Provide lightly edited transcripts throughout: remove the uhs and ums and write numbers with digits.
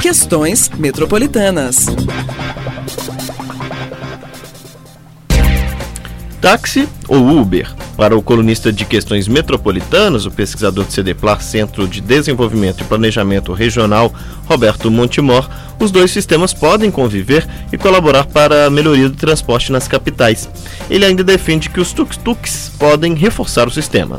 Questões Metropolitanas. Táxi ou Uber? Para o colunista de Questões Metropolitanas, o pesquisador do CDPLAR, Centro de Desenvolvimento e Planejamento Regional, Roberto Montemor, os dois sistemas podem conviver e colaborar para a melhoria do transporte nas capitais. Ele ainda defende que os tuk-tuks podem reforçar o sistema.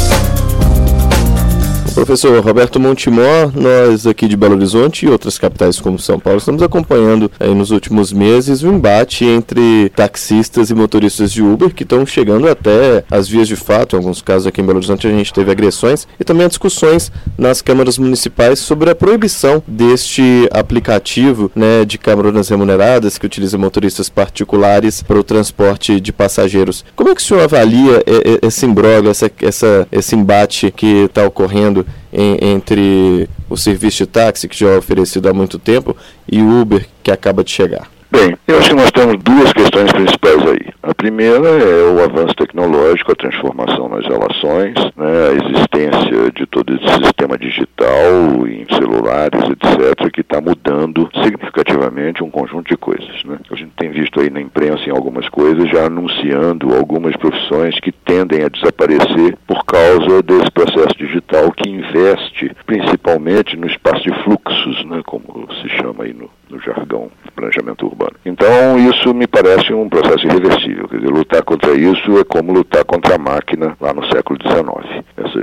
Professor Roberto Montemor, nós aqui de Belo Horizonte e outras capitais como São Paulo estamos acompanhando nos últimos meses o embate entre taxistas e motoristas de Uber que estão chegando até as vias de fato. Em alguns casos aqui em Belo Horizonte a gente teve agressões e também discussões nas câmaras municipais sobre a proibição deste aplicativo, de caronas remuneradas que utiliza motoristas particulares para o transporte de passageiros. Como é que o senhor avalia esse imbróglio, esse embate que está ocorrendo entre o serviço de táxi, que já é oferecido há muito tempo, e o Uber, que acaba de chegar? Bem, eu acho que nós temos duas questões principais aí. A primeira é o avanço tecnológico, a transformação nas relações, a existência de todo esse sistema digital em celulares, etc., que está mudando significativamente um conjunto de coisas. A gente tem visto aí na imprensa em algumas coisas já anunciando algumas profissões que tendem a desaparecer por causa desse processo digital que investe principalmente no espaço de fluxos, como se chama aí no jargão de planejamento urbano. Então, isso me parece um processo irreversível. Quer dizer, lutar contra isso é como lutar contra a máquina lá no século XIX.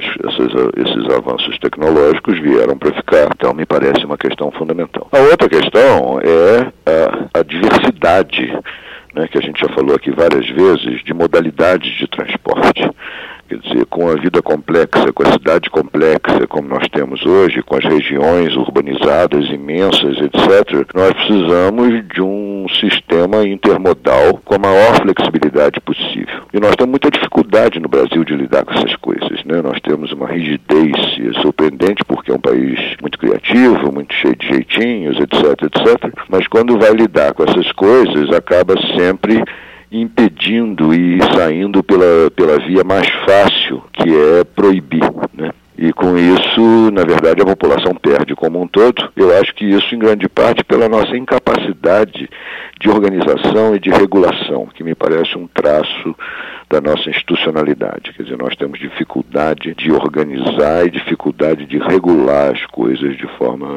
Esses avanços tecnológicos vieram para ficar. Então, me parece uma questão fundamental. A outra questão é a diversidade, que a gente já falou aqui várias vezes, de modalidades de transporte. Quer dizer, com a vida complexa, com a cidade complexa, como nós temos hoje, com as regiões urbanizadas imensas, etc., nós precisamos de um sistema intermodal com a maior flexibilidade possível. E nós temos muita dificuldade no Brasil de lidar com essas coisas, Nós temos uma rigidez surpreendente, porque é um país muito criativo, muito cheio de jeitinhos, etc., mas quando vai lidar com essas coisas, acaba sempre impedindo e saindo pela via mais fácil, que é proibir, E com isso, na verdade, a população perde como um todo. Eu acho que isso, em grande parte, pela nossa incapacidade de organização e de regulação, que me parece um traço da nossa institucionalidade. Quer dizer, nós temos dificuldade de organizar e dificuldade de regular as coisas de forma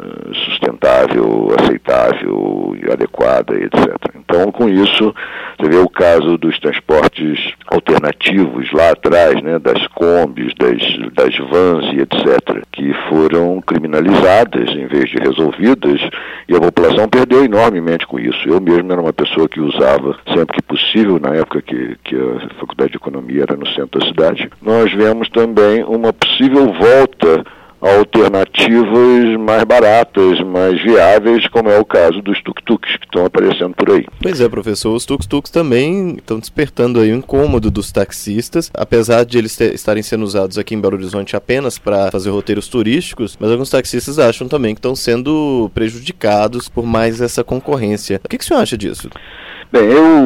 sustentável, aceitável, adequada, etc. Então, com isso, você vê o caso dos transportes alternativos lá atrás, das combis, das vans e etc., que foram criminalizadas em vez de resolvidas, e a população perdeu enormemente com isso. Eu mesmo era uma pessoa que usava sempre que possível, na época que a Faculdade de Economia era no centro da cidade. Nós vemos também uma possível volta a alternativas mais baratas, mais viáveis, como é o caso dos tuk-tuks que estão aparecendo por aí. Pois é, professor, os tuk-tuks também estão despertando aí o incômodo dos taxistas, apesar de eles estarem sendo usados aqui em Belo Horizonte apenas para fazer roteiros turísticos, mas alguns taxistas acham também que estão sendo prejudicados por mais essa concorrência. O que o senhor acha disso? Bem,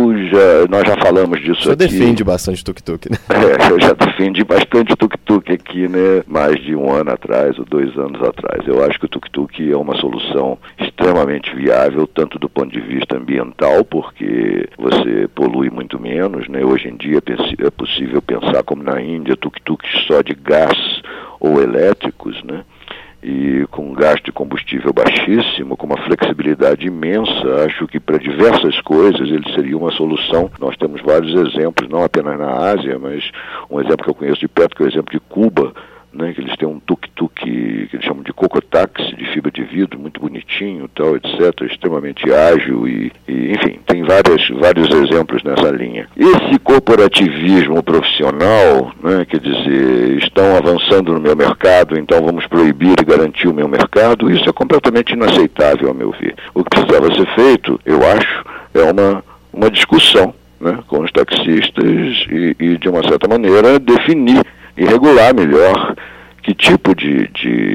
nós já falamos disso aqui. O senhor defende bastante tuk-tuk, Eu já defendi bastante tuk-tuk aqui, mais de 1 ano atrás ou 2 anos atrás. Eu acho que o tuk-tuk é uma solução extremamente viável, tanto do ponto de vista ambiental, porque você polui muito menos, Hoje em dia é possível pensar, como na Índia, tuk-tuks só de gás ou elétricos, E com gasto de combustível baixíssimo, com uma flexibilidade imensa. Acho que para diversas coisas ele seria uma solução. Nós temos vários exemplos, não apenas na Ásia, mas um exemplo que eu conheço de perto, que é o exemplo de Cuba, que eles têm um tuk-tuk que eles chamam de cocotáxi, de fibra de vidro, muito bonitinho, tal, etc., extremamente ágil e enfim, tem vários exemplos nessa linha. Esse corporativismo profissional, quer dizer, estão avançando no meu mercado, então vamos proibir e garantir o meu mercado, isso é completamente inaceitável, a meu ver. O que precisava ser feito, eu acho, é uma discussão, com os taxistas e de uma certa maneira, definir e regular melhor que tipo de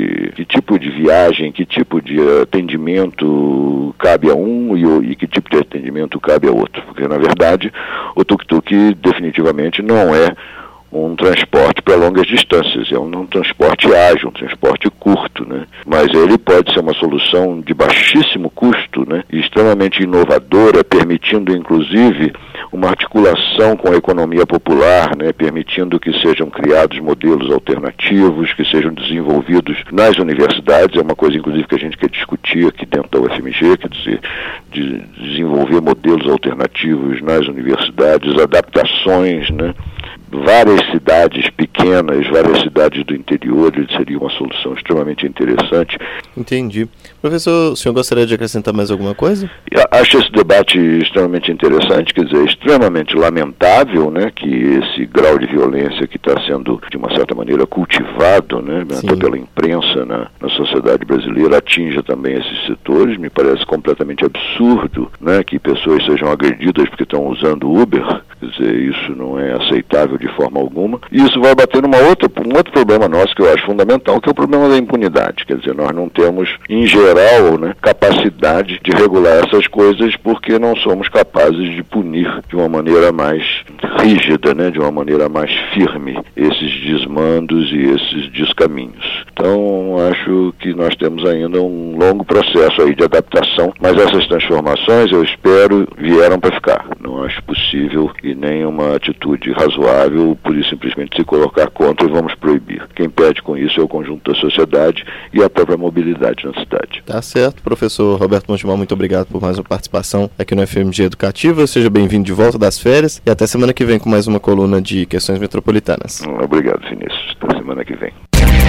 viagem, que tipo de atendimento cabe a um e que tipo de atendimento cabe a outro. Porque, na verdade, o tuk-tuk definitivamente não é um transporte para longas distâncias, é um transporte ágil, um transporte curto, né? Mas ele pode ser uma solução de baixíssimo custo, né? E extremamente inovadora, permitindo inclusive uma articulação com a economia popular, né? Permitindo que sejam criados modelos alternativos, que sejam desenvolvidos nas universidades, é uma coisa inclusive que a gente quer discutir aqui dentro da UFMG, quer dizer, de desenvolver modelos alternativos nas universidades, adaptações, né? Várias cidades pequenas, várias cidades do interior, ele seria uma solução extremamente interessante. Entendi. Professor, o senhor gostaria de acrescentar mais alguma coisa? Acho esse debate extremamente interessante, quer dizer, extremamente lamentável, né, que esse grau de violência que está sendo, de uma certa maneira, cultivado, né, até pela imprensa na sociedade brasileira, atinja também esses setores. Me parece completamente absurdo, né, que pessoas sejam agredidas porque estão usando Uber. Quer dizer, isso não é aceitável de forma alguma. E isso vai bater um outro problema nosso que eu acho fundamental, que é o problema da impunidade. Quer dizer, nós não temos, em geral, né, capacidade de regular essas coisas porque não somos capazes de punir de uma maneira mais rígida, né, de uma maneira mais firme, esses desmandos e esses descaminhos. Então, acho que nós temos ainda um longo processo aí de adaptação, mas essas transformações, eu espero, vieram para ficar. Não acho possível e nem uma atitude razoável por isso simplesmente se colocar contra e vamos proibir. Quem pede com isso é o conjunto da sociedade e a própria mobilidade na cidade. Tá certo. Professor Roberto Montemor, muito obrigado por mais uma participação aqui no FMG Educativa. Seja bem-vindo de volta das férias e até semana que vem com mais uma coluna de questões metropolitanas. Obrigado, Vinícius. Até semana que vem.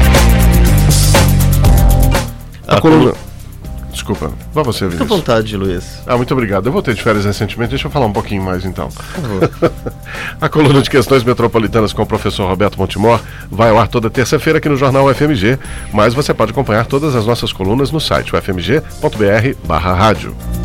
A coluna... Desculpa, vá você, Vinícius. Fica à vontade, Luiz. Muito obrigado. Eu voltei de férias recentemente, deixa eu falar um pouquinho mais então. Por favor. A coluna de questões metropolitanas com o professor Roberto Montemor vai ao ar toda terça-feira aqui no Jornal UFMG, mas você pode acompanhar todas as nossas colunas no site ufmg.br/rádio.